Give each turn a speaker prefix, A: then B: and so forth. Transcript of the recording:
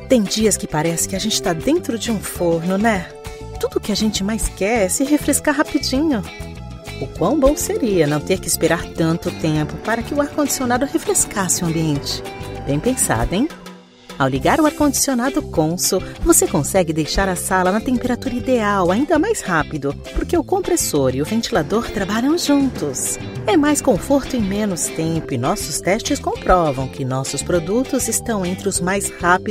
A: Tem dias que parece que a gente está dentro de um forno, né? Tudo que a gente mais quer é se refrescar rapidinho. O quão bom seria não ter que esperar tanto tempo para que o ar-condicionado refrescasse o ambiente. Bem pensado, hein? Ao ligar o ar-condicionado Consul, você consegue deixar a sala na temperatura ideal ainda mais rápido, porque o compressor e o ventilador trabalham juntos. É mais conforto em menos tempo e nossos testes comprovam que nossos produtos estão entre os mais rápidos